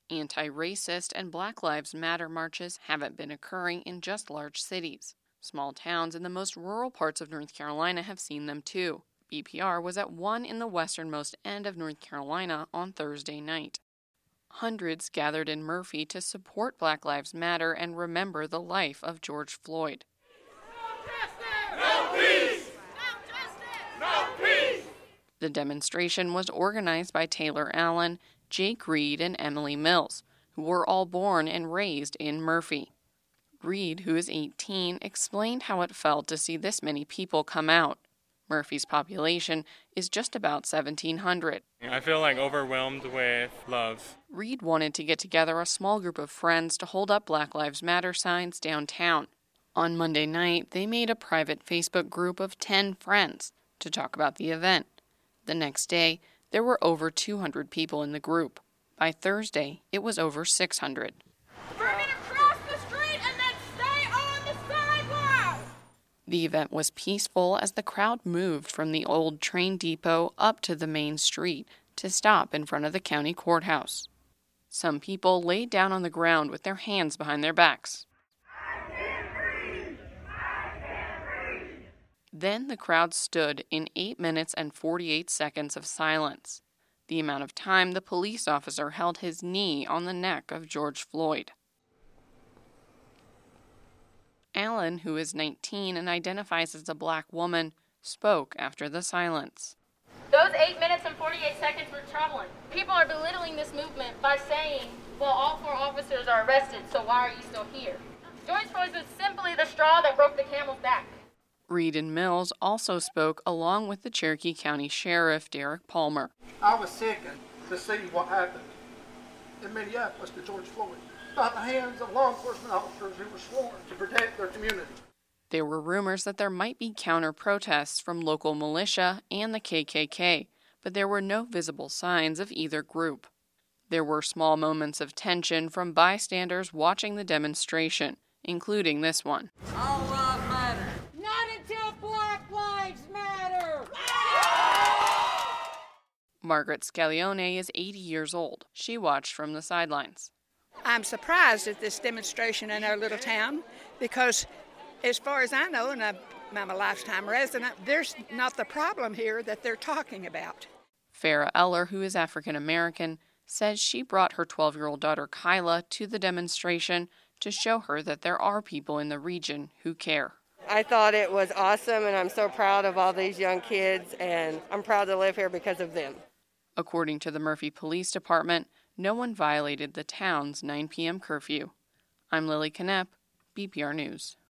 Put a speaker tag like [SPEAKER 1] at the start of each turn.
[SPEAKER 1] Anti-racist and Black Lives Matter marches haven't been occurring in just large cities. Small towns in the most rural parts of North Carolina have seen them too. BPR was at one in the westernmost end of North Carolina on Thursday night. Hundreds gathered in Murphy to support Black Lives Matter and remember the life of George Floyd.
[SPEAKER 2] No peace! No justice! No peace!
[SPEAKER 1] The demonstration was organized by Taylor Allen, Jake Reed, and Emily Mills, who were all born and raised in Murphy. Reed, who is 18, explained how it felt to see this many people come out. Murphy's population is just about 1,700.
[SPEAKER 3] I feel overwhelmed with love.
[SPEAKER 1] Reed wanted to get together a small group of friends to hold up Black Lives Matter signs downtown. On Monday night, they made a private Facebook group of 10 friends to talk about the event. The next day, there were over 200 people in the group. By Thursday, it was over 600.
[SPEAKER 2] We're going to cross the street and then stay on the sidewalk!
[SPEAKER 1] The event was peaceful as the crowd moved from the old train depot up to the main street to stop in front of the county courthouse. Some people laid down on the ground with their hands behind their backs.
[SPEAKER 2] I can't breathe! I can't breathe!
[SPEAKER 1] Then the crowd stood in 8 minutes and 48 seconds of silence, the amount of time the police officer held his knee on the neck of George Floyd. Allen, who is 19 and identifies as a Black woman, spoke after the silence.
[SPEAKER 4] Those 8 minutes and 48 seconds were troubling. People are belittling this movement by saying, well, all 4 officers are arrested, so why are you still here? George Floyd was simply the straw that broke the camel's back.
[SPEAKER 1] Reed and Mills also spoke along with the Cherokee County Sheriff, Derek Palmer.
[SPEAKER 5] I was sickened to see what happened in Minneapolis to George Floyd by the hands of law enforcement officers who were sworn to protect their community.
[SPEAKER 1] There were rumors that there might be counter-protests from local militia and the KKK, but there were no visible signs of either group. There were small moments of tension from bystanders watching the demonstration, including this one.
[SPEAKER 6] All lives matter.
[SPEAKER 2] Not until Black Lives Matter!
[SPEAKER 1] Margaret Scaglione is 80 years old. She watched from the sidelines.
[SPEAKER 6] I'm surprised at this demonstration in our little town because, as far as I know, and I'm a lifetime resident, there's not the problem here that they're talking about.
[SPEAKER 1] Farah Eller, who is African American, says she brought her 12-year-old daughter Kyla to the demonstration to show her that there are people in the region who care.
[SPEAKER 7] I thought it was awesome, and I'm so proud of all these young kids, and I'm proud to live here because of them.
[SPEAKER 1] According to the Murphy Police Department, no one violated the town's 9 p.m. curfew. I'm Lily Knepp, BPR News.